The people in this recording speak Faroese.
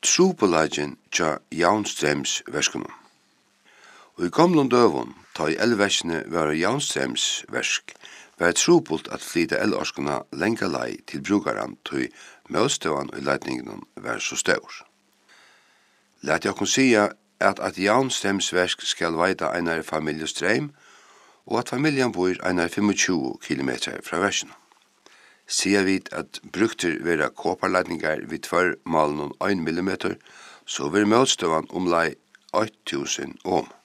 Trupelagen tja javnstremsverskunum. Og I gamlum døvun, ta I elversene var javnstremsversk, var trupult at flyta elorskuna lenga lei til brukaran tui møtstøvan og leitningen var så stor. Lat jeg kun sia at javnstremsversk skal veita einar familjestrøm, og at familjan bor einar 25 kilometer fra versen. Sier vi at brukter vera kåparleitningar vid tverr malen 1 millimeter, så vil møtstøvan omlai 8000 ohm.